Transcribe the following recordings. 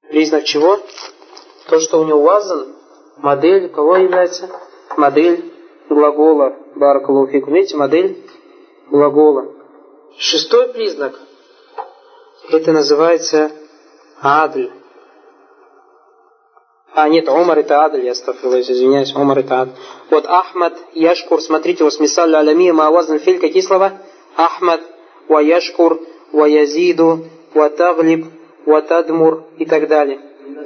Признак чего? То, что у него вазан, модель, кого является? Модель глагола. Баракаллаху фикум. Видите, модель глагола. Шестой признак. Это называется адль. Нет, Умар это адль, я извиняюсь, Умар это адль. Вот Ахмад, Яшкур, смотрите, вот смисаль алямия, маавазн филь, какие слова? Ахмад, ва Яшкур, ва Язиду, ва Таглиб, ва Тадмур и так далее.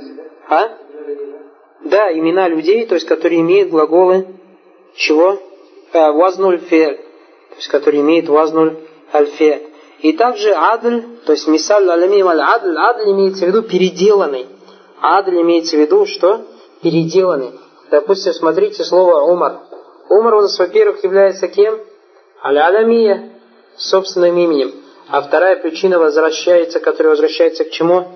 Да, имена людей, то есть, которые имеют глаголы чего? Вазнуль фе'ль, то есть, которые имеют вазнуль аль-фе'ль. И также адль, то есть, мисаль алямия, аль-адль, адль имеется в виду переделанный. Адль имеется в виду, что? Переделанный. Допустим, смотрите слово Умар. Умар у нас, во-первых, является кем? Аль-алямия, собственным именем. А вторая причина возвращается, которая возвращается к чему?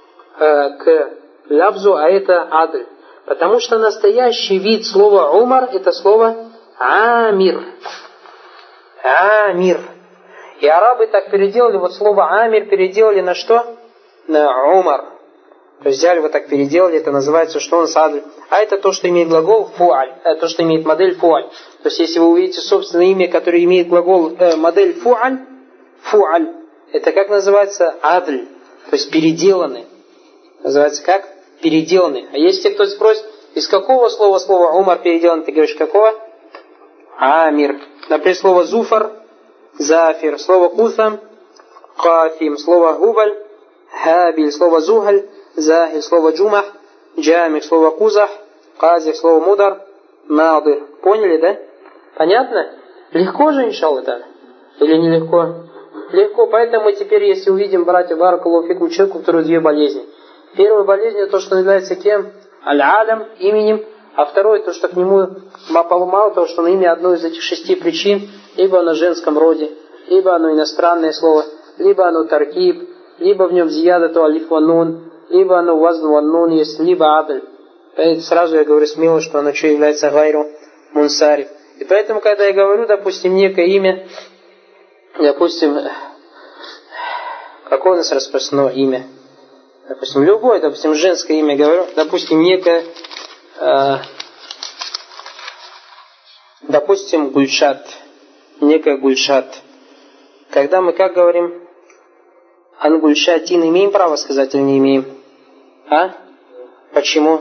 К лабзу, а это адль. Потому что настоящий вид слова Умар это слово Амир. Амир. И арабы так переделали, вот слово Амир переделали на что? На Умар. То есть взяли, вот так переделали, это называется, что он садль. А это то, что имеет глагол фуаль, то, что имеет модель фуаль. То есть если вы увидите собственное имя, которое имеет глагол модель фуаль, это как называется? Адль. То есть переделанный. Называется как? Переделанный. А если кто-то спросит, из какого слова слово Умар переделан, ты говоришь, какого? Амир. Например, слово зуфар, зафир, слово кусам, кафим, слово губаль, хабиль, слово зухаль, захиль, слово джумах, джамих, слово кузах, казих, слово мудар, надыр. Поняли, да? Понятно? Легко же, иншаллах, да? Или нелегко? Легко. Поэтому мы теперь, если увидим, братья, баракаллаху фикум, человеку, у которого две болезни. Первая болезнь это то, что является кем? Аль-Адам, именем. А второе, то, что к нему мало того, что на имя одной из этих 6 причин, либо оно в женском роде, либо оно иностранное слово, либо оно таркиб, либо в нем зиядату алиф ва нун, либо оно вазн ва нун есть, либо адль. Поэтому сразу я говорю смело, что оно что является гайру мунсариф. И поэтому, когда я говорю, допустим, некое имя, допустим, какое у нас распространено имя? Допустим, любое, допустим, женское имя говорю, допустим, некое, допустим, Гульшат, некое Гульшат. Когда мы как говорим? Ангульшатин имеем право сказать или не имеем? Почему?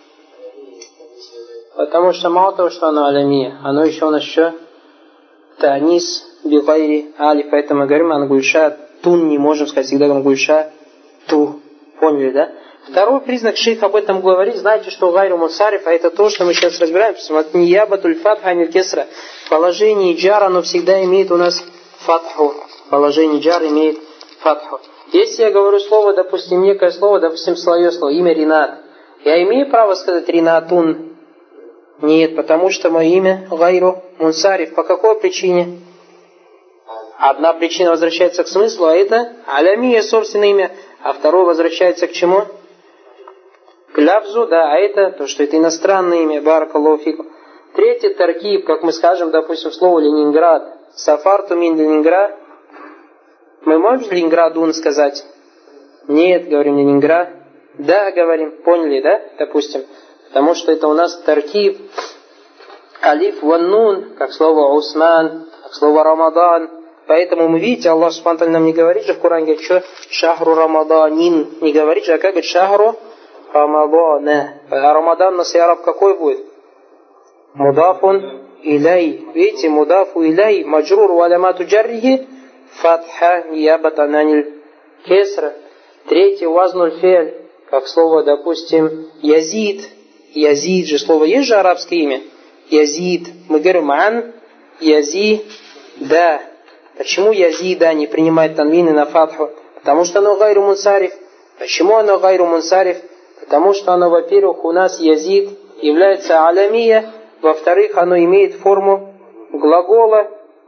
Потому что мало того, что оно алямия, оно еще у нас что? Танис, бигайри, алиф, поэтому мы говорим ангульшатун, не можем сказать, всегда говорим ангульшату. Поняли, да? Второй признак, шейх об этом говорит, знаете, что гайру мусариф, а это то, что мы сейчас разбираем. Ниябатуль фатха аниль кесра. Положение джар, оно всегда имеет у нас фатху. Положение джар имеет фатху. Если я говорю слово, допустим, некое слово, допустим, свое слово, имя Ринат, я имею право сказать Ринатун? Нет, потому что мое имя гайру мусариф. По какой причине? Одна причина возвращается к смыслу, а это алямия, собственное имя. А второе возвращается к чему? К лавзу, да, а это то, что это иностранное имя, баракаллаху фикум. Третий таркиб, как мы скажем, допустим, слово Ленинград. Сафарту мин Ленинград. Мы можем Ленинградун сказать? Нет, говорим Ленинград. Да, говорим, поняли, да, допустим. Потому что это у нас таркиб. Алиф ваннун, как слово Усман, как слово Рамадан. Поэтому мы видите, Аллах Субхану ва Тааля нам не говорит же в Коране, говорит, что шахру рамаданин, не говорит же, а как говорит шахру рамадана. А Рамадан у нас и араб какой будет? Мудафун илай. Видите, мудафу илай, маджрур ва алямату джаррихи, фатха ниябатан аниль кесра. Третий вазнуль фе'ль, как слово, допустим, язид. Язид же слово, есть же арабское имя? Язид. Мы говорим ан, язи, да. Почему язида не принимает танвины на фатху? Потому что оно гайру мунсариф. Почему оно гайру мунсариф? Потому что оно, во-первых, у нас язид является алямия, во-вторых, оно имеет форму глагола.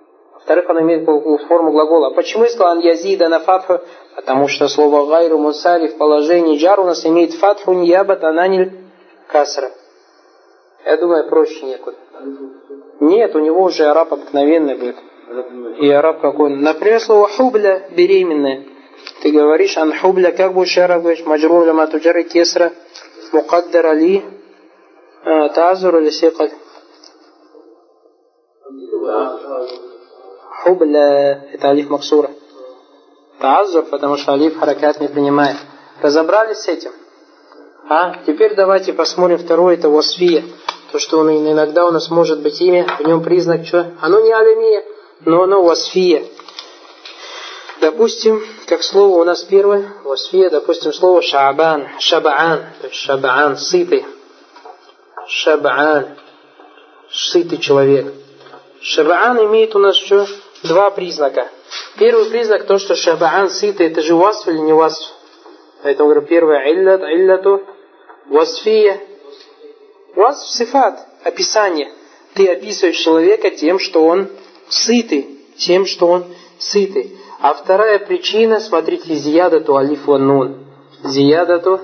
А почему я сказал язида на фатху? Потому что слово гайру мунсариф в положении джар у нас имеет фатху ниябатан аниль касра. Я думаю, проще некуда. Нет, у него уже араб обыкновенный будет. И араб какой? Например, слово хубля, беременная. Ты говоришь, анхубля, как будешь шара, говоришь, маджрур ля матуджары кесра, мукаддара ли, тазур или сикаль. Хубля, это алиф максура. Тазур, потому что алиф харакат не принимает. Разобрались с этим? Теперь давайте посмотрим второе, это васфия. То, что он иногда у нас может быть имя, в нем признак что? Оно не алимия, но оно васфия. Допустим, как слово у нас первое, васфия, допустим, слово шабан, шабаан, то есть шабаан, сытый. Шабаан, сытый человек. Шабаан имеет у нас что? Два признака. Первый признак, то, что шабаан сытый, это же васф или не васф? Поэтому говорю, первое, илляту, васфия. Васф сифат, описание. Ты описываешь человека тем, что он сытый. Тем, что он сытый. А вторая причина, смотрите, зиядату алиф ван нун. Зиядату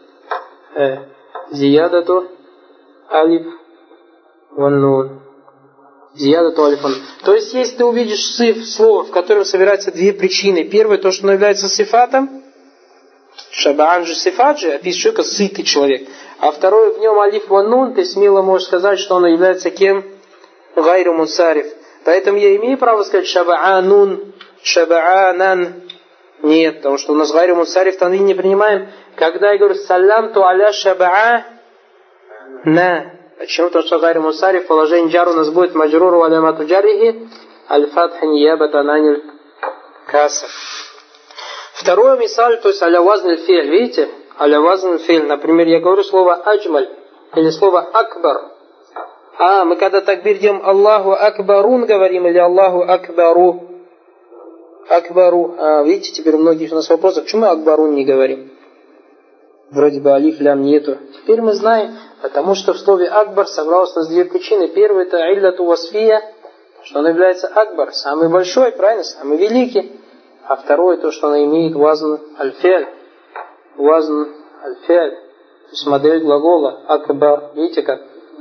алиф ван нун. Зиядату алиф ван нун. То есть, если ты увидишь слово, в котором собираются две причины. Первое, то, что оно является сифатом. Шабаан же сифат же, описывает человека сытый человек. А второе, в нем алиф ван нун, ты смело можешь сказать, что оно является кем? Гайру мунсариф. Поэтому я имею право сказать шабаанун, шабаанан. Нет, потому что у нас гайру мунсариф танвин не принимаем. Когда я говорю салямту аля шабаана. Почему? Потому что гайру мунсариф, положение джар у нас будет маджруру алямату джарихи, аль-фатх ниябатан аниль каср. Второе мисаль, то есть аля вазн фель, видите? Аля вазн фель. Например, я говорю слово аджмаль или слово акбар. Мы когда такбир делаем Аллаху акбарун говорим или Аллаху акбару. Акбару. Видите, теперь у многих у нас вопросов, почему мы акбарун не говорим? Вроде бы алиф лям нету. Теперь мы знаем, потому что в слове акбар собралось у нас две причины. Первая это илляту васфия, что он является акбар, самый большой, правильно, самый великий. А второе, то, что она имеет вазн аль-фиаль. Вазн аль-фиаль. То есть модель глагола акбар. Видите как?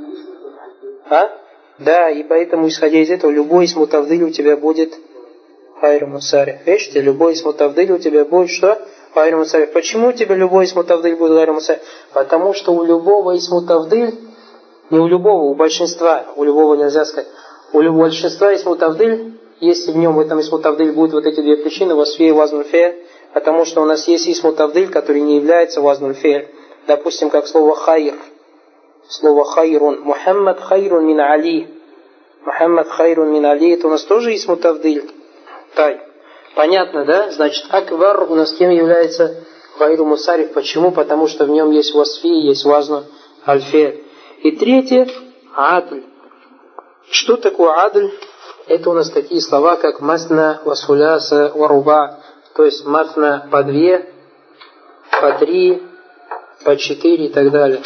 Да, и поэтому, исходя из этого, любой из мутавдиль у тебя будет хайру мусари. Видите, любой из мутавдиль у тебя будет что? Хайру мусари. Почему у тебя любой из мутавдиль будет хайру мусари? Потому что у любого из мутавдиль, не у любого, у большинства, у любого нельзя сказать, у большинства из мутавдиль, если в нем, в этом исму тавдиль будут вот эти две причины, васфия и вазнуль фе'ль, потому что у нас есть исму тавдиль, который не является вазнуль фе'ль. Допустим, как слово хайр. Слово хайрун. Мухаммад хайрун мин али. Мухаммад хайрун мин али. Это у нас тоже исму тавдиль. Понятно, да? Значит, акбар у нас кем является гайру мусариф. Почему? Потому что в нем есть васфия, есть вазну аль-фе'ль. И третье, адль. Что такое адль? Это у нас такие слова, как масна, васуляса, варуба. То есть масна по две, по три, по четыре и так далее.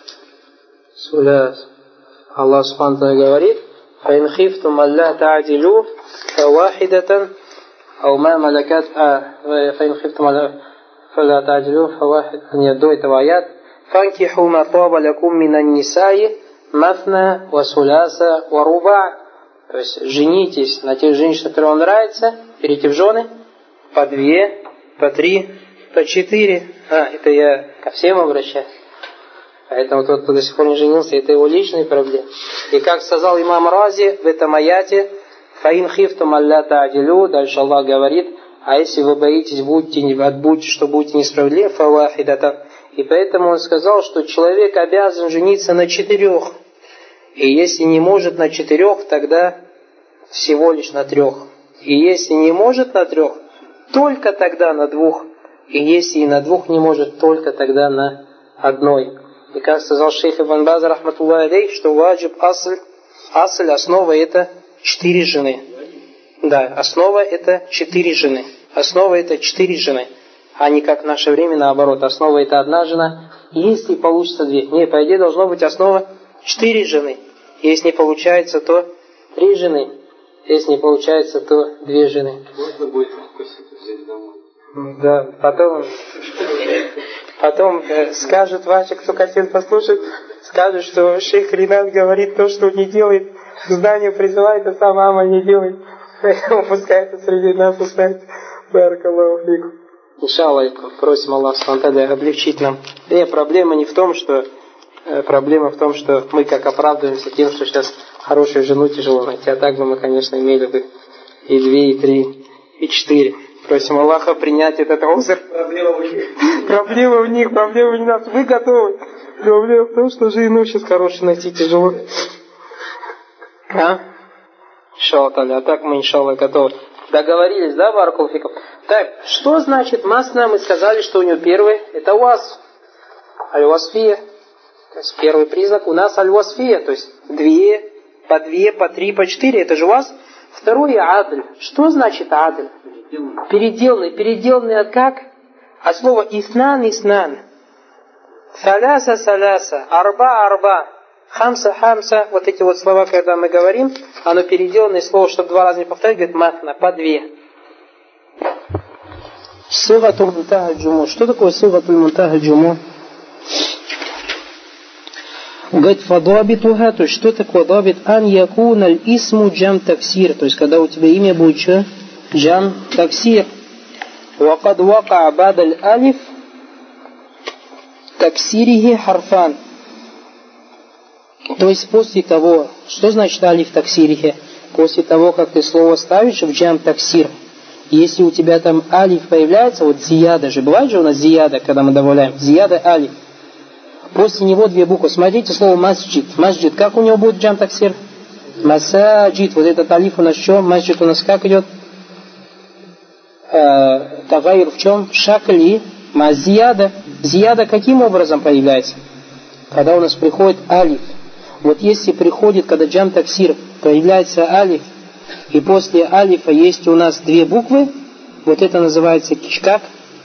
Суляс. Аллах Субхану говорит: «Фаин хифтум алла та'адилу фавахидатан ау ма малакат фаин хифтум алла та'адилу фавахидатан». Нет, до этого аят. «Фанкиху ма таба лакум минан нисаи масна, васуляса, варуба». То есть женитесь на тех женщинах, которые вам нравятся, берите в жены по две, по три, по четыре. Это я ко всем обращаюсь. Поэтому тот, кто до сих пор не женился, это его личные проблемы. И как сказал имам Рази в этом аяте, «Фаин хифтум алля та'адилю», дальше Аллах говорит, а если вы боитесь, что будете несправедливы, фавахидатан. И поэтому он сказал, что человек обязан жениться на 4. И если не может на 4, тогда всего лишь на 3. И если не может на 3, только тогда на 2. И если и на 2 не может, только тогда на 1. И как сказал шейх Ибн Баз, рахматуллахи алейх, что ваджиб асль, основа это 4 жены. Да, основа это 4 жены. Основа это 4 жены. А не как в наше время наоборот. Основа это 1 жена. Если получится 2. Не, по идее должно быть основа 4 жены. Если не получается, то 3 жены. Если не получается, то 2 жены. Можно будет взять домой. Да, потом скажут ваши, кто хотел послушать, скажут, что шейх Ринат говорит то, что не делает, к знанию призывает, а сам мама не делает. Поэтому пускай это среди нас узнает. Баракаллаху фикум. Иншаллах, просим Аллаха Субхану облегчить нам. И проблема не в том, что проблема в том, что мы как оправдываемся тем, что сейчас хорошую жену тяжело найти, а так бы мы, конечно, имели бы и 2, и 3, и 4. Просим Аллаха принять этот озер. Проблема у них. Проблема не нас. Вы готовы. Проблема в том, что жену сейчас хорошую найти тяжело. Иншаллах, а так мы, иншаллах, готовы. Договорились, да, баракулфиков? Так, что значит масна? Мы сказали, что у него первый, это уаз. Аль-васфия. То есть первый признак у нас аль-васфия. То есть 2, по 2, по 3, по 4. Это же уаз. Второй адль. Что значит адль? Переделанный. Переделанный от как? От слова иснан. Саляса. Арба. Хамса. Вот эти вот слова, когда мы говорим, оно переделанное слово, чтобы 2 раза не повторять, говорит матна, по 2. Сигатуль мунтаха аль-джуму. Что такое сигатуль мунтаха аль-джуму? Говорит, фадабитуха, то есть что такое дабит? Ан якун аль-исму джам таксир. То есть когда у тебя имя будет что? Джам таксир. Вакад вака бад аль-алиф таксирихи харфан. То есть после того, что значит алиф таксирихи? После того, как ты слово ставишь в джам таксир, если у тебя там алиф появляется, вот зияда же, бывает же у нас зияда, когда мы добавляем, зияда алиф. После него 2 буквы. Смотрите слово масджид. Масджид, как у него будет джам таксир? Масаджид. Вот этот алиф у нас что? Масджид у нас как идет? Тагайр в чем? Шакли. Мазияда. Зияда каким образом появляется? Когда у нас приходит алиф. Вот если приходит, когда джам таксир, появляется алиф, и после алифа есть у нас 2 буквы, вот это называется как?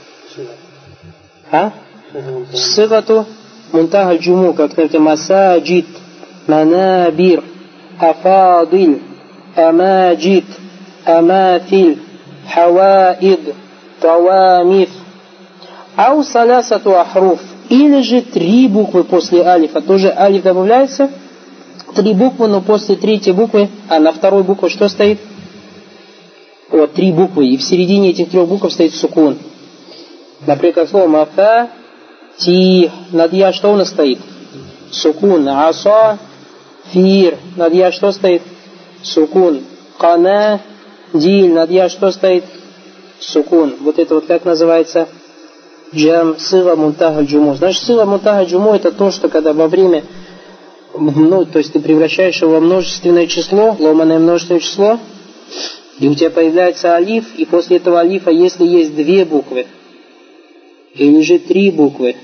Сигату мунтаха аль-джуму, как это масаджид, манабир, афадиль, амаджид, амафиль, хаваид, тавамиф. Ау салясату ахруф. Или же 3 буквы после алифа. Тоже алиф добавляется. 3 буквы, но после 3-й буквы, а на 2-й букве что стоит? Вот 3 буквы. И в середине этих 3 букв стоит сукун. Например, как слово мафа, ти. Над я что у нас стоит? Сукун. Аса, фир. Над я что стоит? Сукун. Кана, диль. Над я что стоит? Сукун. Вот это вот как называется? Джам сыга мунтаха аль-джуму. Значит, сыга мунтаха аль-джуму это то, что когда во время, то есть ты превращаешь его во множественное число, ломаное множественное число, и у тебя появляется алиф, и после этого алифа, если есть 2 буквы, или же 3 буквы,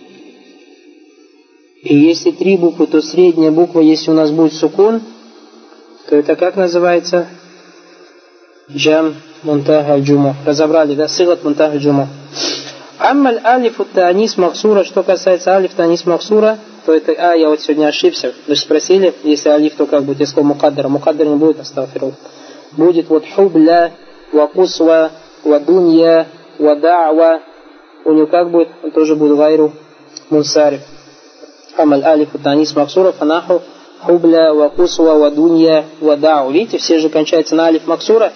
и если 3 буквы, то средняя буква, если у нас будет сукун, то это как называется? Джам мунтаха аль-джуму. Разобрали, да? Сыгат мунтаха аль-джуму. Аммаль алиф танис махсура, что касается алиф танис махсура, то это, я вот сегодня ошибся. Вы же спросили, если алиф, то как будет, если мукаддара. Мукаддара не будет, астагфирулlah. Будет вот хубля, ва кусва, ва дунья, ва да'ва. У него как будет? Он тоже будет гайру мунсариф. Аммаль алиф танис махсура, фанаху хубля, ва кусва, ва дунья, ва да'ва. Видите, все же кончаются на алиф максура.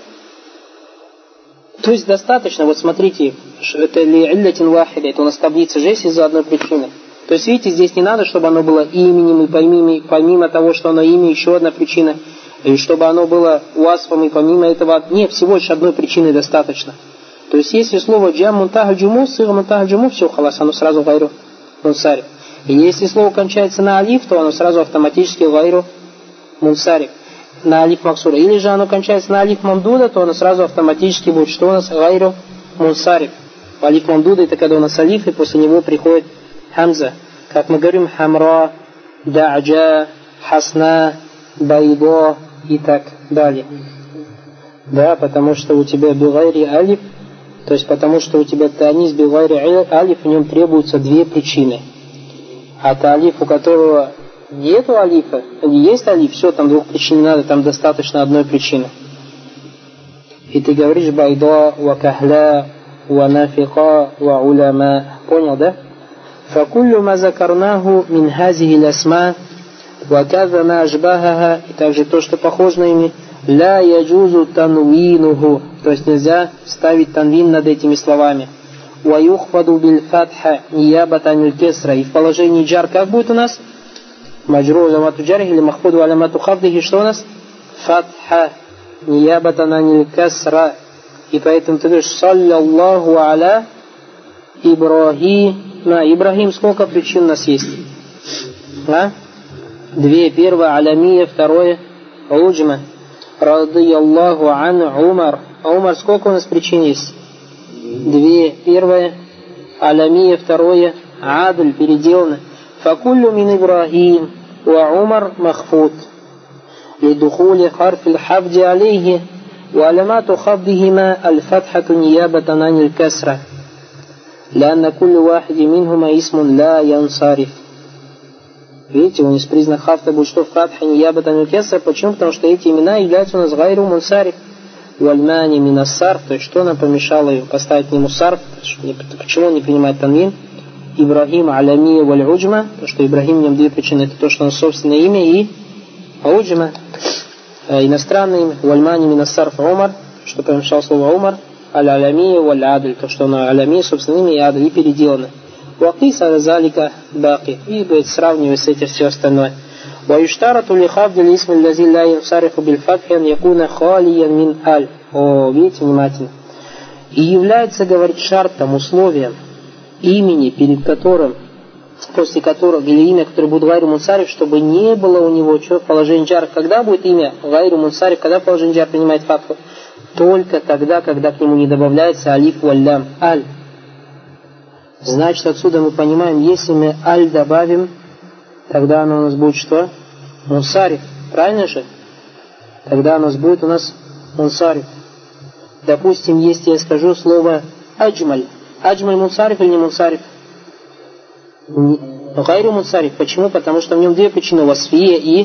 То есть достаточно, вот смотрите, это ли иллятин вахида, это у нас таблица же есть из-за одной причины. То есть, видите, здесь не надо, чтобы оно было именем, и помимо того, что оно имя, еще одна причина, и чтобы оно было уасфом, и помимо этого, нет, всего лишь одной причины достаточно. То есть, если слово джам мунтаха аль-джуму, сыга мунтаха аль-джуму, все, халас, оно сразу гайру мунсариф. И если слово кончается на алиф, то оно сразу автоматически гайру мунсариф. На алиф максура. Или же оно кончается на алиф мамдуда, то оно сразу автоматически будет, что у нас гайру мунсариф. Алиф мамдуда это когда у нас алиф, и после него приходит хамза. Как мы говорим, хамра, да'джа, хасна, байдо и так далее. Да, потому что у тебя бигайри алиф, то есть потому что у тебя танис бигайри алиф, в нем требуются 2 причины. А алиф, у которого нету алифа, есть алиф, все, там 2 причин не надо, там достаточно одной причины. И ты говоришь байдо, ва кахля, ва нафиха, ва уляма. Понял, да? Факуллю ма закарнаху мин хазихи лясма, ва каза ма ажбахаха, и также то, что похоже на имя, ля яджузу танвинуху, то есть нельзя ставить танвин над этими словами. ويخفض بالفتح نيابة عن الكسرة. И в положении джар как будет у нас? Маджрур алямату джарих или махфуду алямату хафдихи, что у нас? Фатха нияба аниль касра. И поэтому ты говоришь саллаллаху аля Ибрахима. Ибрахим, сколько причин у нас есть? А? Две. Первое алямия, второе уджма. Радияллаху ан Умар. А Умар, сколько у нас причин есть? Две. Первое алямия, второе адль, переделано. Факуллю мин Ибрахим ва Умар махфуд. لدخول حرف الحفظ عليه وعلامات خفضهما الفتحة نيابة عن الكسرة لأن كل واحد منهما اسم لا ينصرف. Видите, у нас признак хафта будет что? Фатха нияба ан аль-кесра. Почему? Потому что эти имена являются у нас гайру мунсариф. Вальмани минассарф. То есть что нам помешало его поставить к нему сарф? Почему он не принимает танвин? Ибрахим алямия валь-уджма. Потому что Ибрахим, в нем две причины. Это то, что он собственное имя, и уджма, иностранное имя. Вальмани минассарф Умар. Что помешало слово Умар. Аль-алямия валь-адль. То, что он алямия, собственное имя, и адль, и переделано. وقيس على ذلك باقي. И будет сравнивать с этим все остальное. ويشترط لخفض الاسم الذي لا ينصرف بالفتح أن يكون خاليا من аль. Видите внимательно. И является, говорит, шартом, условием имени, перед которым, после которого, или имя, которое будет гайру мунсариф, чтобы не было у него что в положении джар. Когда будет имя гайру мунсариф, когда положение джар принимает фатху? Только тогда, когда к нему не добавляется алиф валлям, аль. Значит, отсюда мы понимаем, если мы аль добавим, тогда оно у нас будет что? Мунсариф. Правильно же? Тогда у нас будет мунсариф. Допустим, если я скажу слово аджмаль. Аджмаль мунсариф или не мунсариф? Гайру мунсариф. Почему? Потому что в нем две причины. Васфия и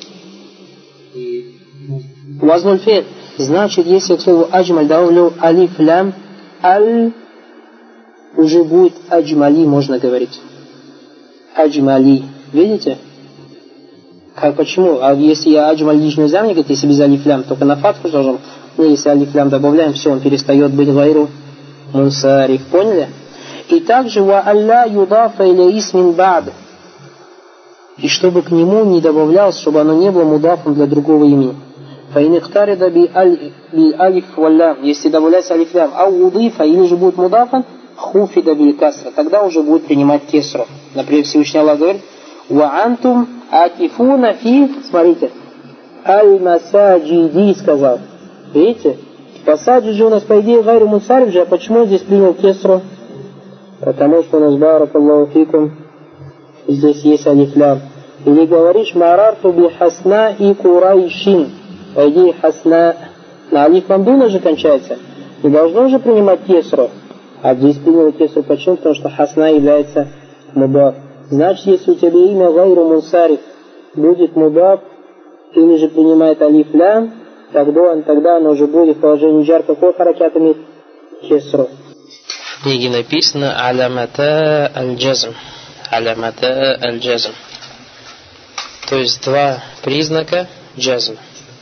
вазнуль фе'ль. Значит, если я к слову аджмаль добавлю алиф лям, аль, уже будет аджмали, можно говорить. Аджмали. Видите? Почему? А если я аджмали нельзя мне говорить, если без алиф лям, только на фатху должен. Но если алиф лям добавляем, все, он перестает быть гайру мунсариф. Поняли? И также ва алля юдафа иля исмин ба'д. И чтобы к нему не добавлялось, чтобы оно не было мудафом для другого имени. Фаин ихтарида би алиф валлям. Если добавляется алиф лям, а удифа или же будет мудафан, хуфида биль касра, тогда уже будет принимать кесру. Например, Всевышний Аллах говорит: «Ва антум акифуна фи», смотрите, аль-масаджиди, сказал. Видите? Масаджид же у нас, по идее, гайру мунсариф же, а почему здесь принял кесру? Потому что у нас баракаллаху фикум, здесь есть алиф-лям. Или говоришь: «Марарту би хасна и курайшин». По идее, хасна на алиф мамдуна же кончается. Не должно же принимать кесру. А здесь принял кесру. Почему? Потому что хасна является мудаф. Значит, если у тебя имя гайру мунсариф будет мудаф, или же принимает алиф лям, тогда оно уже будет в положении джар. Какой харакят имеет? Кесру. В книге написано алямата аль-джазм. Алямата аль-джазм. То есть два признака джазм.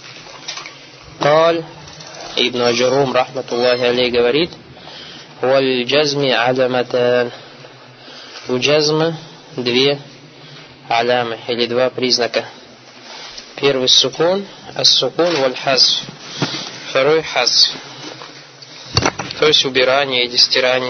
Каль Ибн Аджурум рахматуллахи алейх говорит: «Валь-джазми аляматан». У джазма две алямы, или два признака. Первый сукун, ас-сукун валь-хазф. Второй хазф, то есть убирание или стирание.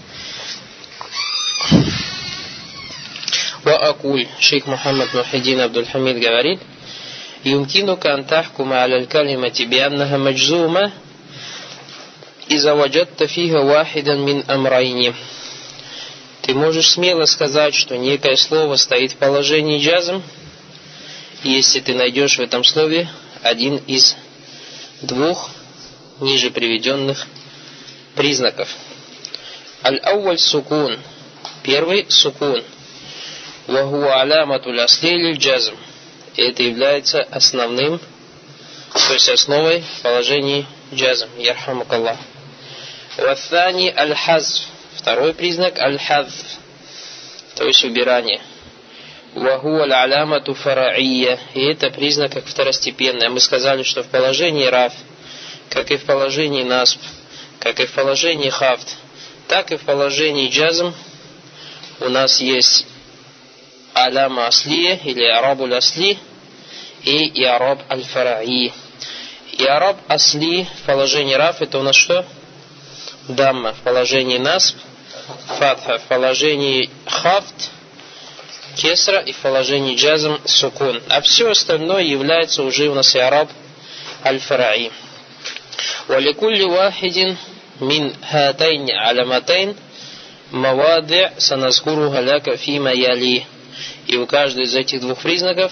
Ва-акуль, шейх Мухаммад Мухиддин Абдуль-Хамид говорит: «Юмкинука ан тахкума аля калимати бианнаха маджзума иза ваджадта фиха вахидан мин амрайни». Ты можешь смело сказать, что некое слово стоит в положении джазм, если ты найдешь в этом слове один из двух ниже приведенных признаков. Аль-ауаль сукун. Первый сукун. Вахуа аляматуль асли джазм. Это является основным, то есть основой в положении джазм. Ярхамукаллах. Ваthani аль-хазф. Второй признак аль-хазф, то есть убирание. Вахуа аль-алямату фара'ия. И это признак как второстепенный. Мы сказали, что в положении раф, как и в положении насб, как и в положении хафт, так и в положении джазм у нас есть аляма аслия или арабуль асли и иараб аль-фараи. Иараб асли в положении раф это у нас что? Дамма. В положении насб фатха. В положении хафт кесра и в положении джазм сукун. А все остальное является уже у нас иараб аль-фараи. وَلِكُلِّ وَاحِدٍ مِنْ هَاتَيْنِ عَلَمَتَيْنِ مَوَادِعْ سَنَذْكُرُهَا لَكَ فِيمَا يَلِيهِ. И у каждой из этих двух признаков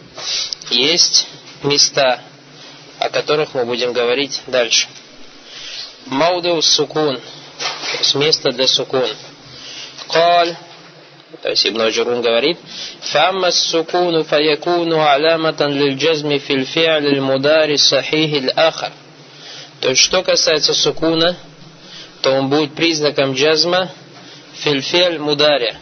есть места, о которых мы будем говорить дальше. Маудеу сукун, то есть место для сукун. Каль, то есть Ибн Аджурун говорит, فَأَمَّا السُّكُونُ فَيَكُونُ عَلَامَةً لِلْجَزْمِ فِي الْفِعْلِ الْمُدَارِ الصَّحِيحِ الْآخَرِ. То есть, что касается сукуна, то он будет признаком джазма фильфель мудари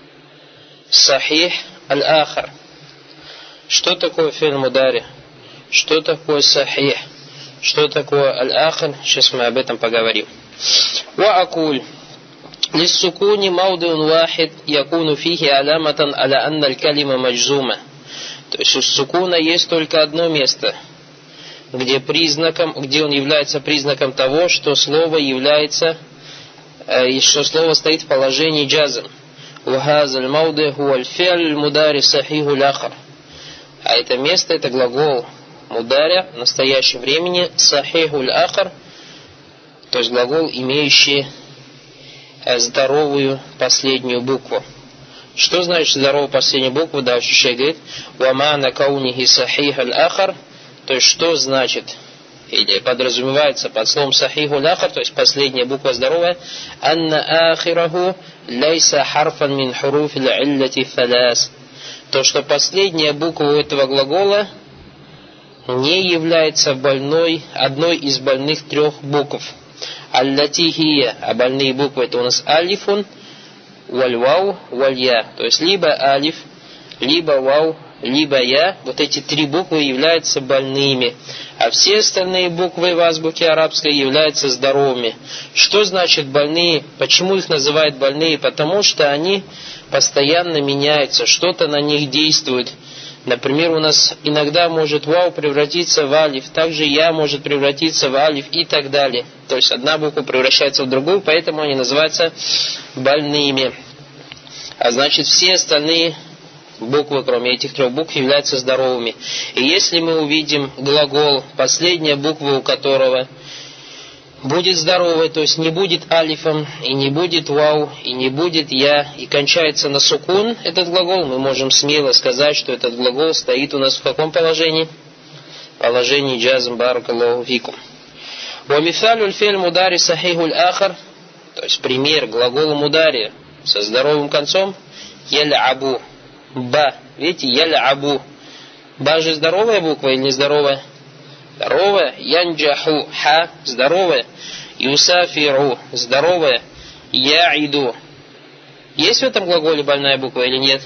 сахих аль-ахар. Что такое филь мудари? Что такое сахих? Что такое аль-ахар? Сейчас мы об этом поговорим. Ва акуль лиссукуни маудун вахид якуну фихи аляматан аля анна аль-калима маджзума. То есть у сукуна есть только одно место, где он является признаком того, что слово является, и что слово стоит в положении джазм. وَهَذَا الْمَوْضِعُ هُوَ الْفِعْلُ الْمُدَارِ صَحِيحُ الْآخَرِ. А это место, это глагол мударя в настоящем времени сахиху аль-ахар, то есть глагол, имеющий здоровую последнюю букву. Что значит здоровая последняя буква? Дальше шейх говорит وَمَعْنَ كَوْنِهِ صَحِيحُ الْآخَرِ. То есть что значит или подразумевается под словом сахиху аль-ахар, то есть последняя буква здоровая, анна ахираху лейса харфан мин хуруф аль-илляти фалас. То, что последняя буква у этого глагола не является одной из больных трех букв. Аллати хия, а больные буквы это у нас алифун, валь-вау, валь-я. То есть либо алиф, либо вау, либо я, вот эти три буквы являются больными, а все остальные буквы в азбуке арабской являются здоровыми. Что значит больные? Почему их называют больные? Потому что они постоянно меняются, что-то на них действует. Например, у нас иногда может вау превратиться в алиф, также я может превратиться в алиф и так далее. То есть одна буква превращается в другую, поэтому они называются больными. А значит все остальные буквы, кроме этих трех букв, являются здоровыми. И если мы увидим глагол, последняя буква у которого будет здоровой, то есть не будет алифом, и не будет вау, и не будет я, и кончается на сукун этот глагол, мы можем смело сказать, что этот глагол стоит у нас в каком положении? Положении джазм баракаллаху фикум. Ва мифалю аль-фи'ль мудари сахиху аль-ахар, то есть пример глагола мудари со здоровым концом, яль-абу. Ба. Видите, яль-абу. Ба же здоровая буква или нездоровая? Здоровая. Янджаху. Ха. Здоровая. Юсафиру. Здоровая. Яиду. Есть в этом глаголе больная буква или нет?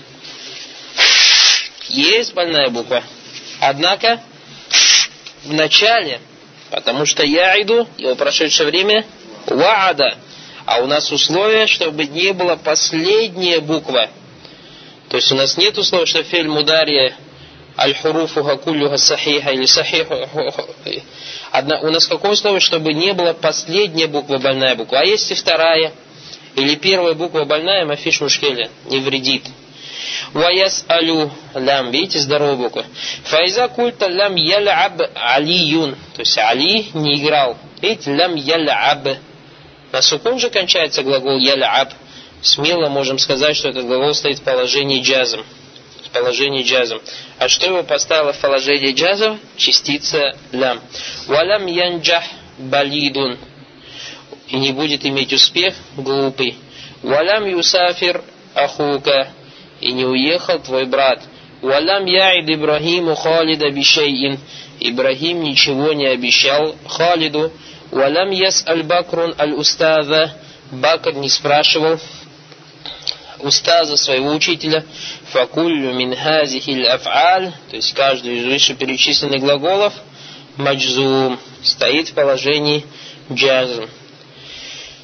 Есть больная буква. Однако в начале, потому что яиду, его прошедшее время, ваада. А у нас условие, чтобы не было последняя буква. То есть у нас нет условия, что фель мудария аль-хуруфу хакулюха сахиха или сахиху. У нас какое условие, чтобы не было последняя буква больная буква. А если вторая или первая буква больная, мафиш мушкеля, не вредит. Ваяс алю лям, видите, здоровая буква. Файза культа лям яляб алиюн. То есть Али не играл. Видите, лям яляб. На сукун же кончается глагол яляб. Смело можем сказать, что этот глагол стоит в положении джазм. В положении джазм. А что его поставило в положение джазм? Частица лям. Валям янджах балидун. И не будет иметь успех глупый. Валям юсафир ахука. И не уехал твой брат. Валям яид Ибрахиму халида бишейин. Ибрахим ничего не обещал Халиду. Валям яс аль-бакрун аль-устаза. Бакр не спрашивал устаза, своего учителя, факуллю мин хазихиль аф'аль, то есть каждый из вышеперечисленных глаголов, маджзум, стоит в положении джазм.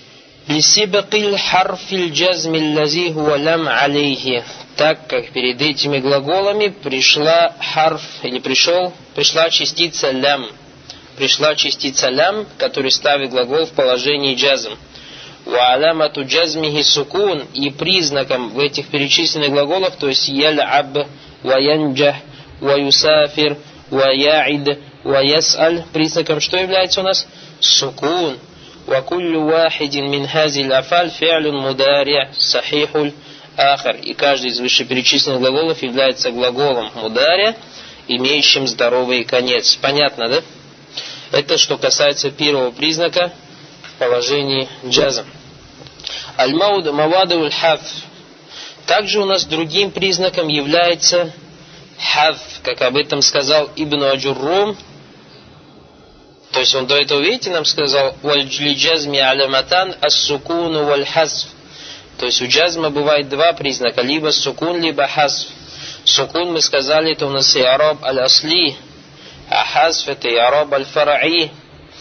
Лисибакиль харфиль джазмиль лази хуа лям алейхи. Так как перед этими глаголами пришла харф, или пришла частица лям. Пришла частица лям, которая ставит глагол в положении джазм. Ва алямату джазмихи сукун, и признаком в этих перечисленных глаголах, то есть ял'аб, ва янджах, ва юсафир, ва я'ид, ва яс'аль, признаком что является у нас? Сукун. Ва куллю вахидин мин хазиль афаль фи'люн мудари' сахихуль ахар. И каждый из вышеперечисленных глаголов является глаголом мудари', имеющим здоровый конец. Понятно, да? Это что касается первого признака в положении джазм. Аль-мауд маваду аль-хаф. Также у нас другим признаком является хаф, как об этом сказал Ибн Аджуррум. То есть он до этого, видите, нам сказал валь-ли джазми аляматан ас-сукуну валь-хазф. То есть у джазма бывает два признака, либо сукун, либо хазф. Сукун, мы сказали, это у нас и'раб аль-асли, а хазф это и'раб аль-фара'i.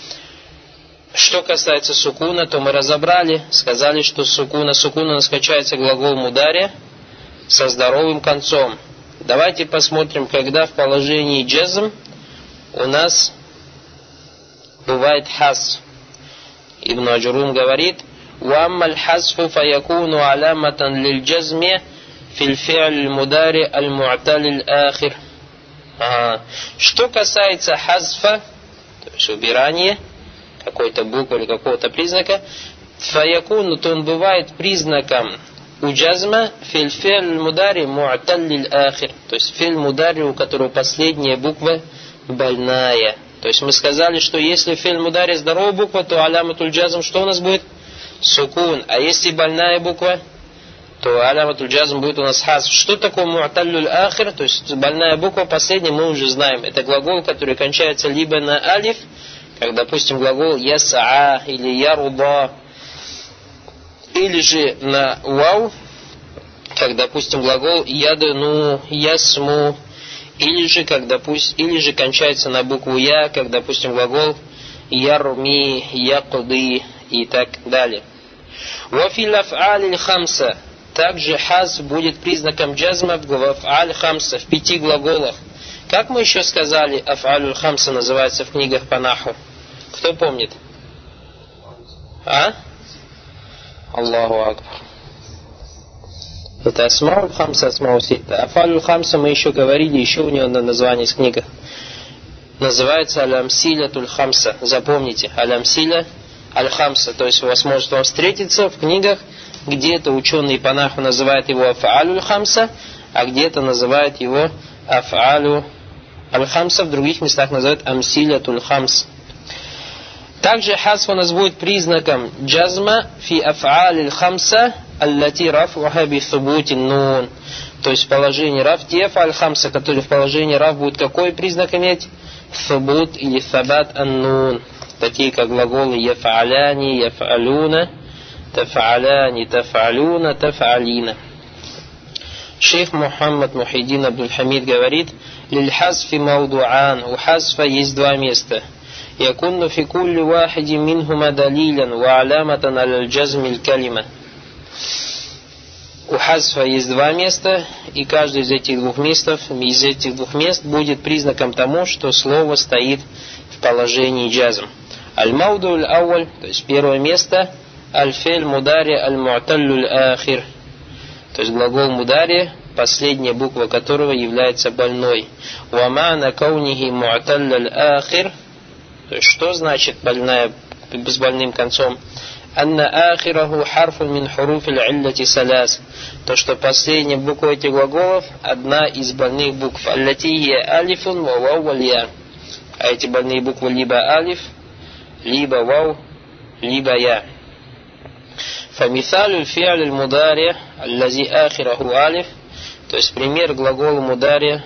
Что касается сукуна, то мы разобрали, сказали, что сукуна у нас качается глагол мудари со здоровым концом. Давайте посмотрим, когда в положении джазм у нас бывает хазф. Ибн Аджуррум говорит: «Уамма аль-хазфу фаякуну аляматан лиль-джазми филь-фи'ль мудари аль-му'таль аль-ахир». Что касается хазфа, то есть убирания какой-то буквы или какого-то признака, фаякуну, то он бывает признаком у джазма филь-фи'ль мудари му'таль аль-ахир. То есть филь мудари, у которого последняя буква больная. То есть мы сказали, что если в филь-мударе здоровая буква, то аляматуль джазм что у нас будет? Сукун. А если больная буква, то аляматуль джазм будет у нас хазф. Что такое му'таллюль ахир? То есть больная буква, последняя, мы уже знаем. Это глагол, который кончается либо на алиф, как, допустим, глагол ясаа или яруда, или же на вау, как, допустим, глагол ядну, ясму, или же кончается на букву я, как, допустим, глагол ярми, якуды и так далее. Вафил аф'аль хамса. Также хаз будет признаком джазма в аф'аль хамса, в 5 глаголах. Как мы еще сказали, аф'аль хамса называется в книгах по наху? Кто помнит? Аллаху акбар. Это асмауль хамса, асмауль ситта. Аф'аль хамса мы еще говорили, еще у него на название из книги. Называется алямсилятуль хамса. Запомните, алямсиля аль-хамса. То есть у вас может вам встретиться в книгах, где-то ученые по наху называют его аф'алюль хамса, а где-то называют его аф'алю аль-хамса, в других местах называют амсилятуль хамс. Также хазф у нас будет признаком джазма фи аф'алиль хамса аллати рафуха би субутин нун. То есть в положении раф, те аф'аль хамса, которые в положении раф будут какой признак иметь? Субут или сабат ан-нун. Такие как глаголы яф'аляни, яф'алюна, таф'аляни, таф'алюна, таф'алина. Шейх Мухаммад Мухиддин Абдуль-Хамид говорит: лиль хазфи маудуан. У хазфа есть два места. Якунну фи кулли вахиди минхума далилян ва аляматан аль-джазмиль калима. У хазфа есть два места, и каждый из этих двух мест будет признаком тому, что слово стоит в положении джазм. Аль-мауду аль-ауаль, то есть первое место, аль-филь мудари аль-му'таллюль ахир, то есть глагол мудари, последняя буква которого является больной. Ва ма'на каунихи му'таллюль ахир, то есть что значит больная с больным концом? Анна ахираху харфун мин хуруфиль илляти саляс. То, что последняя буква этих глаголов одна из больных букв. Аллати алифун ва вау валь я. А эти больные буквы либо алиф, либо вау, либо я. Фамисалю фи'аль мудари аллази ахираху алиф. То есть пример глагола мудари,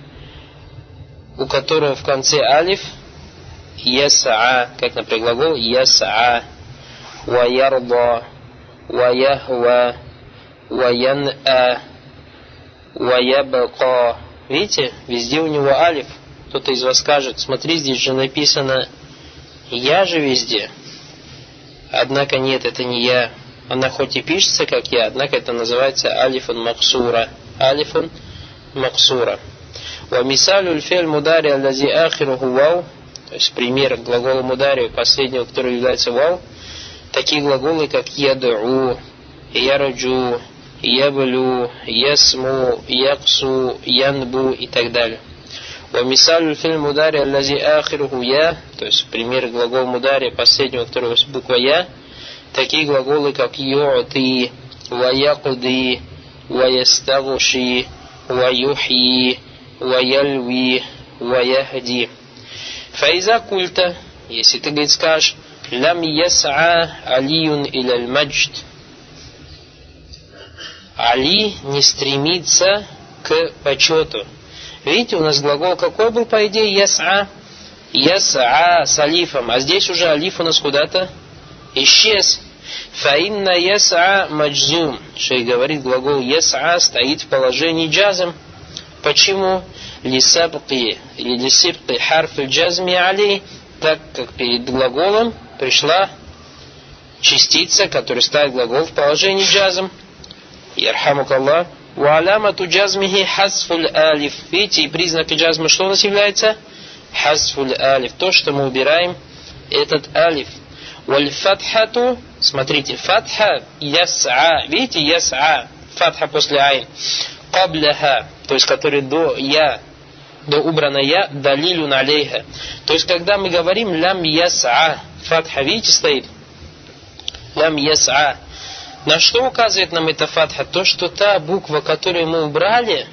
у которого в конце алиф, ясаа, как, например, глагол ясаа, ва ярда, ва яхва, ва ян'a, ва ябqa. Видите, везде у него алиф. Кто-то из вас скажет: смотри, здесь же написано я же везде. однако нет, это не я. Она хоть и пишется как я, однако это называется алифун максура. Алифун максура. Ва мисалю фель мудари аллази ахируху вау, то есть пример глагола мудари, последнего, который является вау, такие глаголы, как яд'у, яраджу, яблю, ясму, яксу, янбу и так далее. Ва мисалю фель мудари аллази ахируху я, то есть пример глагола мудари, последнего, который буква я, такие глаголы, как ю'ти, ва якуди, ва ястагуши, ва юхи, ва ялви, ва яхди. Фаиза культа, если ты, говорит, скажешь, лям яс'a алиюн иляль маджд. Али не стремится к почету. Видите, у нас глагол какой был, по идее, яс'a? Яс'a с алифом, а здесь уже алиф у нас куда-то исчез. Фаинна яс'a маджзум. Шейх говорит, глагол яс'a стоит в положении джазм. Почему? Лисабки или лисибки харф джазми али, так как перед глаголом пришла частица, которая ставит глагол в положении джазм. Ярхамукаллах. Ва алямату джазмихи хасфуль алиф. Видите, и признаки джазма что у нас является? Хасфуль алиф. То, что мы убираем этот алиф. Валь фатхату, смотрите, фатха яс'a. Видите, яс'a, фатха после айн. Кабляха, то есть который до я, до убрана я, далилюн алейха. То есть когда мы говорим лям яс'a, фатха, видите, стоит? Лям яс'a. На что указывает нам эта фатха? То, что та буква, которую мы убрали,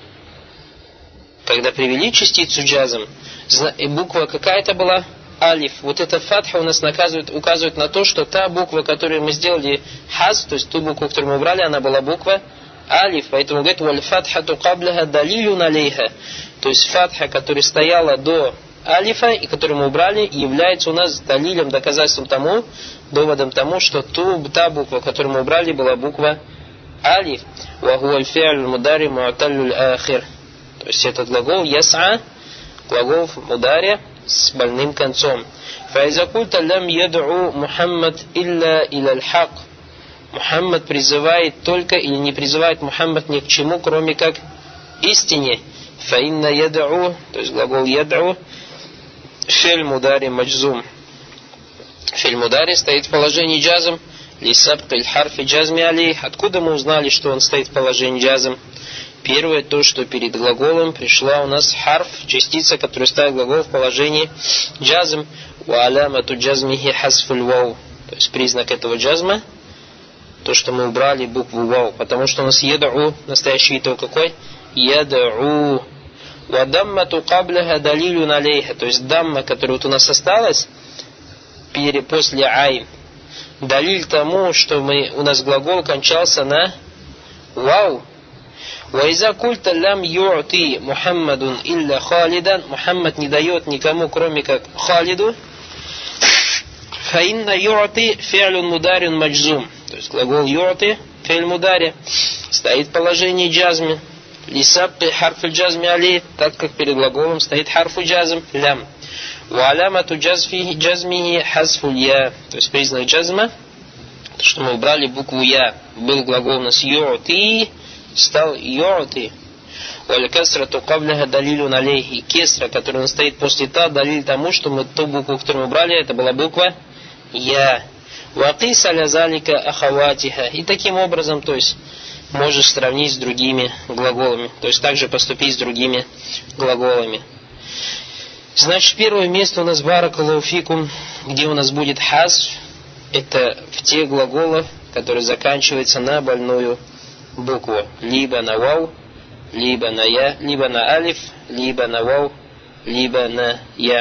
когда привели частицу джазм, буква какая-то была? Алиф. Вот эта фатха у нас указывает на то, что та буква, которую мы сделали хаз, то есть ту букву, которую мы убрали, она была буква алиф. Поэтому говорит, валь фатхату кабляха далилюн алейха. То есть фатха, которая стояла до алифа и которую мы убрали, является у нас далилем, доказательством тому, доводом тому, что та буква, которую мы убрали, была буква алиф. Ва хуаль фи'ль мудари му'таллюль ахир. То есть этот глагол яс'a, глагол мудари с больным концом. Фаиза культа лям яд'у Мухаммад илля иляль хак. Мухаммад призывает только или не призывает Мухаммад ни к чему, кроме как истине. Фаинна яд'у, то есть глагол яд'у, фель мудари маджзум. Фель мудари стоит в положении джазм. Лисабкиль харфи джазми алейх. Откуда мы узнали, что он стоит в положении джазм? Первое, то, что перед глаголом пришла у нас харф, частица, которая ставит глагол в положении джазм. Ва алямату джазмихи хасфуль вау. То есть признак этого джазма, то, что мы убрали букву вау. Потому что у нас яд'у, настоящий вид его какой? Яд'у. Ва даммату кабляха далилюн алейха. То есть дамма, которая вот у нас осталась после айн. Далиль тому, что у нас глагол кончался на вау. Ваиза культа лям ю'ти Мухаммадун илля Халидан. Мухаммад не дает никому, кроме как Халиду. Фаинна ю'ти фи'люн мударин маджзум. То есть глагол ю'ти, фи'ль мудари, стоит в положении джазми. Лисабки харфуль джазми али, так как перед глаголом стоит харфу джазм, лям. Ва алямату джазмихи хасфуль я. То есть признак джазма, что мы убрали букву я. Был глагол у нас ю'ти, стал ю'ти. Валь касрату кабляха далилюн алейхи. Кесра, которая стоит после та, далиль тому, что мы ту букву, которую мы убрали, это была буква я. Вакис аля залика ахаватиха. И таким образом, то есть можешь сравнить с другими глаголами. То есть также поступить с другими глаголами. Значит, первое место у нас баракаллаху фикум, где у нас будет хасф, это в тех глаголах, которые заканчиваются на больную букву. Либо на вау, либо на я, либо на алиф, либо на вау, либо на я.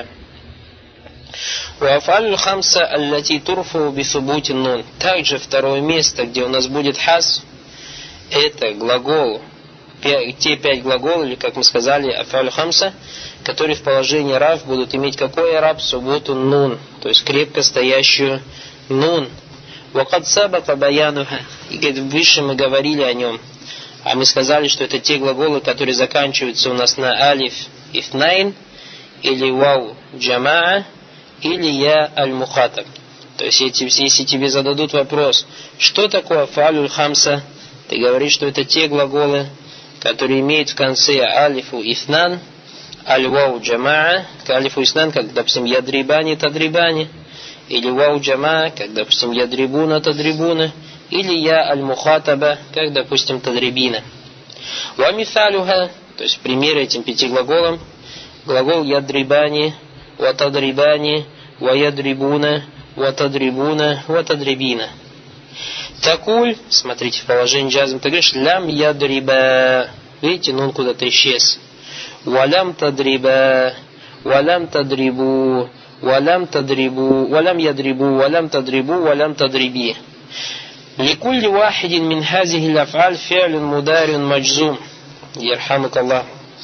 Уафаль хамса аллати турфу бисубути нун. Также второе место, где у нас будет хасф, это глагол, те 5 глаголов, или как мы сказали, афаль хамса, которые в положении рав будут иметь какой араб? Субуту нун, то есть крепко стоящую нун. Вакад сабака баянуха. И говорит, выше мы говорили о нем. А мы сказали, что это те глаголы, которые заканчиваются у нас на алиф ифнайн, или вау джамаа, или я аль-мухатаб. То есть, если тебе зададут вопрос, что такое аф'алюль хамса, ты говоришь, что это те глаголы, которые имеют в конце алифу ифнан, аль-вау джамаа, к алифу ифнан, как, допустим, ядрибани, тадрибани, или вау джамаа, как, допустим, ядрибуна, тадрибуна, или я аль-мухатаба, как, допустим, тадрибина. Ва мисалюха, то есть примеры этим 5 глаголам, глагол ядрибани, ва тадрибани, ва ядрибуна, ва тадрибуна, ва тадрибина. Такуль, смотрите, в положении джазм, ты говоришь лям ядриба, видите, нун куда-то исчез. Валям тадриба, валям тадрибу, валям тадрибу, валям ядрибу, валям тадрибу, валям тадриби. Ликулли вахидин мин хазихи лаф'аль фи'люн мударюн маджзум. Ярхамук Аллах.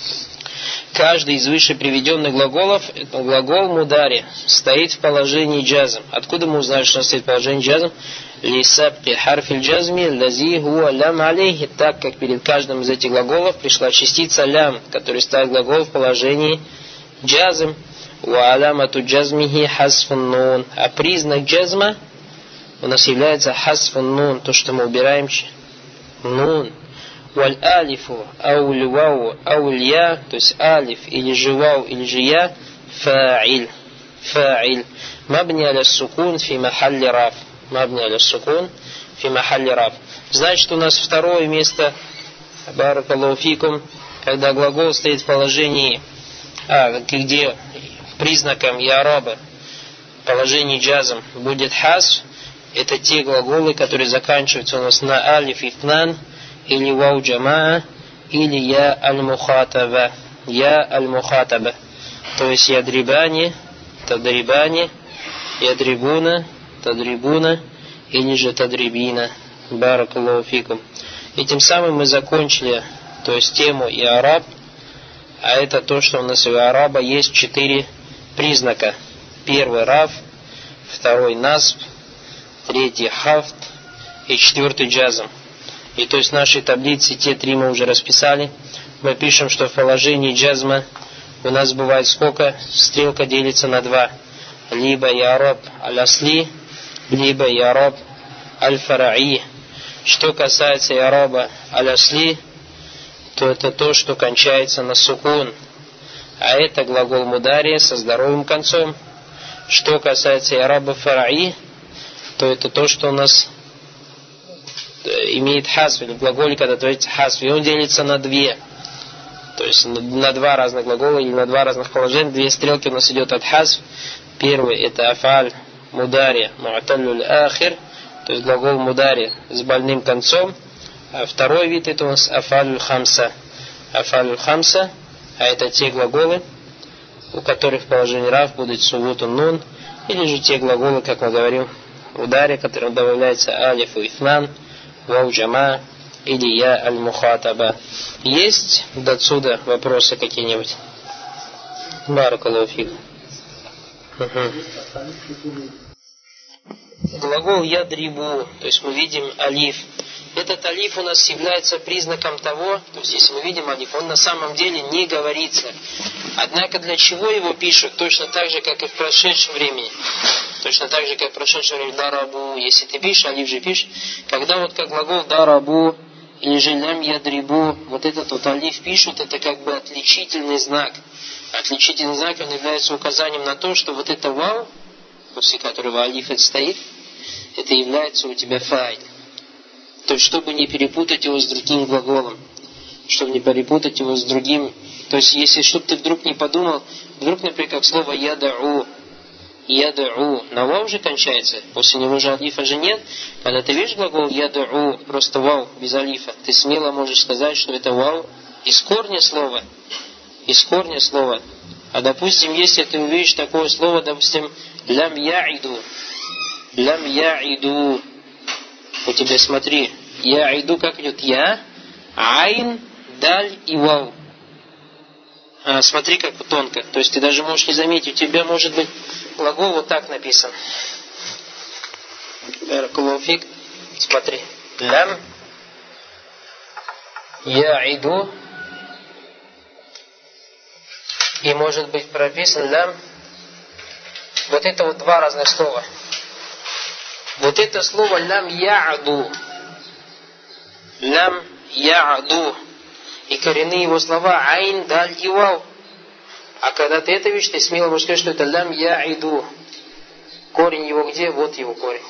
Каждый из выше приведенных глаголов, это глагол мудари, стоит в положении джазм. Откуда мы узнали, что он стоит в положении джазм? Лисабки харфиль джазми лази хуа лям алейхи, так как перед каждым из этих глаголов пришла частица лям, который ставит глагол в положении джазм. Ва алямату джазмихи хасфун нун. А признак джазма у нас является хасфун нун, то, что мы убираем нун. Валь алифу ауль вау ауль я, то есть алиф или же вау или же я, фа'иль. Фа'иль. Мабни аля сукун фи махалли раф. Мабни аля сукун фи махалли раф. Значит, у нас второе место, баракаллаху фикум, когда глагол стоит в положении, где признаком яраба в положении джазм будет хасф, это те глаголы, которые заканчиваются у нас на алиф и фнан, или вау джамаа, или я аль-мухатаба. Я аль-мухатаба. То есть ядрибани, тадрибани, ядрибуна, тадрибуна, или же тадрибина. Баракаллаху фикум. И тем самым мы закончили, то есть тему и араб, а это то, что у нас у араба есть 4 признака. Первый раф, второй насб, третий хафт и 4 джазм. И то есть в нашей таблице те 3 мы уже расписали. Мы пишем, что в положении джазма у нас бывает сколько? Стрелка делится на 2. Либо яраб аль-асли, либо яраб аль-фараи. Что касается яраба аль-асли, то это то, что кончается на сукун. А это глагол мудари со здоровым концом. Что касается яраба фараи, то это то, что у нас имеет хасф, или в глаголе, когда творится хасф, и он делится на 2. То есть на 2 разных глагола или на 2 разных положения. 2 стрелки у нас идет от хасф. Первый это афаль мудари муаталлюль ахир, то есть глагол мудари с больным концом. А второй вид это у нас афалюль хамса. Афалюль хамса, а это те глаголы, у которых в положении раф будет сувутун нун, или же те глаголы, как мы говорим, ударе, которым добавляется алиф и ифнан, вау джама или я аль-мухатаба. Есть до отсюда вопросы какие-нибудь? Баракаллаху фик. Глагол ядрибу, то есть мы видим алиф. Этот алиф у нас является признаком того, то есть если мы видим алиф, он на самом деле не говорится. Однако для чего его пишут? Точно так же, как и в прошедшем времени. Точно так же, как в прошедшем времени дарабу. Если ты пишешь, алиф же пишешь. Когда вот как глагол дарабу или же лям ядрибу, вот этот вот алиф пишут, это как бы отличительный знак. Отличительный знак, он является указанием на то, что вот это вау, после которого алиф стоит, это является у тебя фа'иль. То есть, чтобы не перепутать его с другим глаголом. Чтобы не перепутать его с другим. То есть, если чтобы ты вдруг не подумал, вдруг, например, как слово ядау. Ядау. На вау же кончается. После него же алифа же нет. Когда ты видишь глагол ядау, просто вау, без алифа, ты смело можешь сказать, что это вау из корня слова. Из корня слова. А допустим, если ты увидишь такое слово, допустим, лям яиду. Лям яиду. У тебя, смотри, я иду, как идет я, айн, даль и вау. Смотри, как тонко. То есть ты даже можешь не заметить, у тебя может быть глагол вот так написан. Баракаллаху. Смотри. Лям, я иду. И может быть прописан лям. Вот это вот 2 разных слова. Вот это слово лям я'ду. Лям я'ду. И коренные его слова айн, даль и вау. А когда ты это видишь, ты смело можешь сказать, что это лям я'иду. Корень его где? Вот его корень.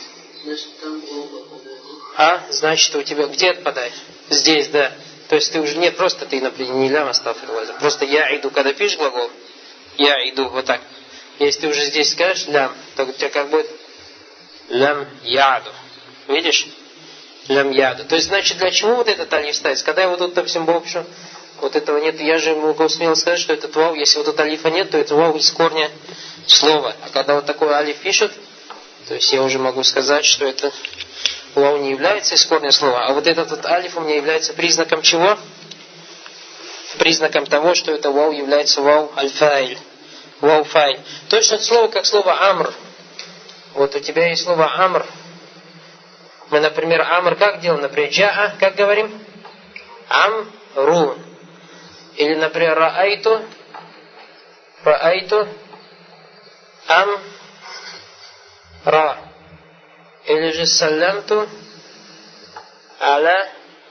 Значит, у тебя где отпадает? Здесь, да. То есть ты уже нет, просто ты, например, не лям астафируllaх. Просто я иду, когда пишешь глагол, я иду, вот так. Если ты уже здесь скажешь лям, то у тебя как будет лям яду. Видишь? Лям яду. То есть, значит, для чего вот этот алиф ставится? Когда его тут, допустим, бобшу, вот этого нет, я же могу смело сказать, что этот вау, если вот тут алифа нет, то это вау из корня слова. А когда вот такой алиф пишут, то есть я уже могу сказать, что это вау не является из корня слова. А вот этот вот алиф у меня является признаком чего? Признаком того, что это вау является вау аль-фаиль. Вау фаиль. Точно слово, как слово амр. Вот у тебя есть слово амр. Мы, например, амр как делаем? Например, джаа, как говорим? Амру. Или, например, раайту. Амра. Или же салямту аля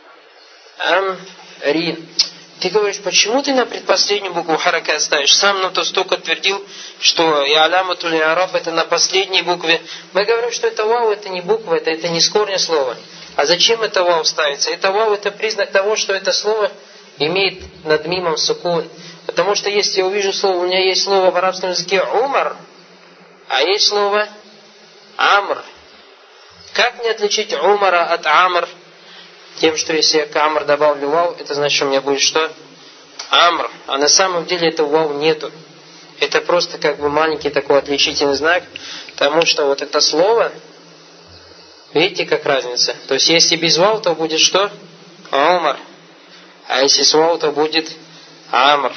амрин. Ты говоришь, почему ты на предпоследнюю букву харакат ставишь? Сам нам то столько твердил, что и аляматуль и араб это на последней букве. Мы говорим, что это вау, это не буква, это не с корня слова. А зачем это вау ставится? Это вау, это признак того, что это слово имеет над мимом сукун. Потому что если я увижу слово, у меня есть слово в арабском языке умар, а есть слово амр. Как мне отличить умара от амр? Тем, что если я к амр добавлю вау, это значит, что у меня будет что? Амр. А на самом деле этого вау нету. Это просто как бы маленький такой отличительный знак, потому что вот это слово, видите, как разница? То есть, если без вау, то будет что? Умар. А если с вау, то будет амр.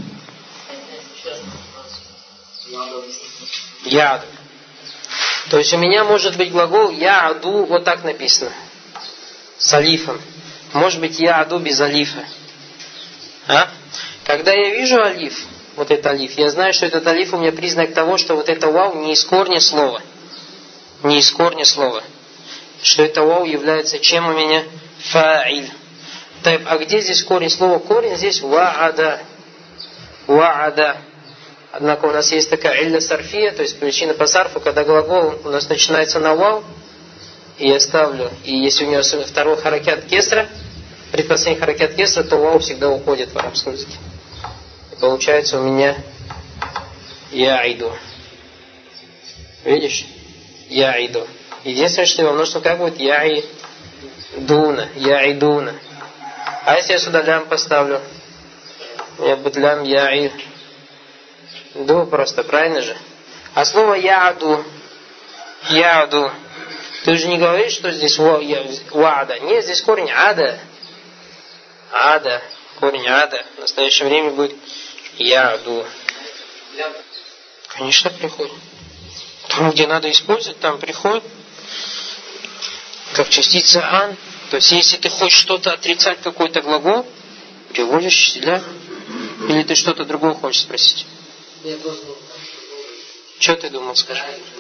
Яд. То есть у меня может быть глагол я'ду, вот так написано. С алифом. Может быть я'ду без алифа. Когда я вижу алиф, вот этот алиф, я знаю, что этот алиф у меня признак того, что вот это вау не из корня слова. Не из корня слова. Что это вау является чем у меня? Фа'иль. А где здесь корень слова? Корень здесь ва'ада. Ва'ада. Однако у нас есть такая илля сарфия, то есть причина по сарфу, когда глагол у нас начинается на вау, и я ставлю, и если у него второй харакят кесра, предпоследний харакят кесра, то вау всегда уходит в арабском языке. И получается у меня я иду. Видишь? Я иду. Единственное, что во множестве как будет я идуна. Я идуна. А если я сюда лям поставлю? У меня будет лям я иду просто, правильно же? А слово я'ду. Я'ду. Ты же не говоришь, что здесь ва'да. Нет, здесь корень ада. Ада. Корень ада. В настоящее время будет я'ду. Конечно, приходит. Там, где надо использовать, там приходит. Как частица ан. То есть, если ты хочешь что-то отрицать, какой-то глагол, переводишь ля. Или ты что-то другое хочешь спросить? Что ты думал, скажи?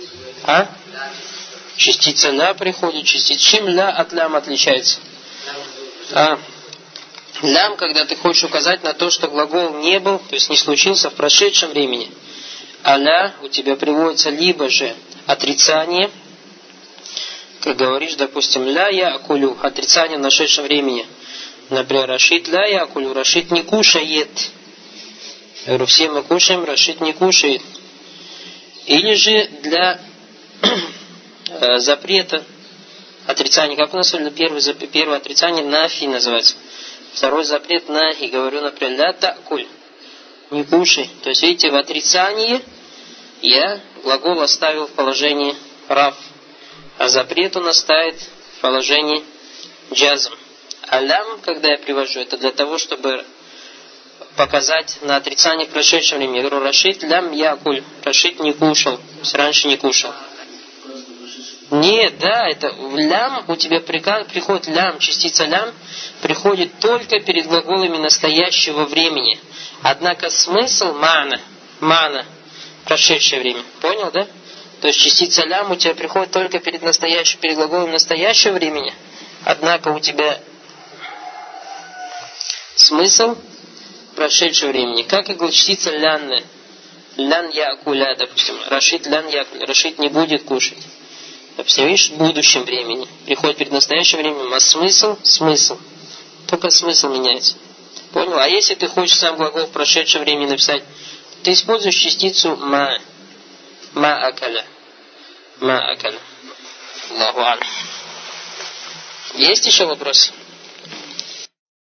Частица ля приходит, частица. Чем ля от лям отличается? Лям, когда ты хочешь указать на то, что глагол не был, то есть не случился в прошедшем времени. А ля у тебя приводится либо же отрицание, как говоришь, допустим, ля я акулю, отрицание в нашедшем времени. Например, Рашид ля я акулю, Рашид не кушает. Я говорю, все мы кушаем, Рашид не кушает. Или же для запрета, отрицания, как у нас первое отрицание нафи называется. Второй запрет нахи, говорю, например, ля такуль, не кушай. То есть, видите, в отрицании я глагол оставил в положении раф, а запрет он оставит в положении джазм. А лям, когда я привожу, это для того, чтобы показать на отрицание в прошедшем времени. Я говорю, Рашид лям якуль, Рашид не кушал, то есть раньше не кушал. Нет, да, это в лям у тебя приходит лям, частица лям приходит только перед глаголами настоящего времени. Однако смысл мана, прошедшее время. Понял, да? То есть частица лям у тебя приходит только перед глаголом настоящего времени, однако у тебя смысл прошедшего времени. Как и частица лянны. Лян якуля, допустим. Рашид лян якуля. Рашид не будет кушать. Допустим, видишь, в будущем времени. Приходит перед настоящим временем. А смысл? Смысл. Только смысл меняется. Понял? А если ты хочешь сам глагол в прошедшем времени написать, ты используешь частицу ма. Ма акаля. Ма акаля. Аллаху алейкум. Есть еще вопросы?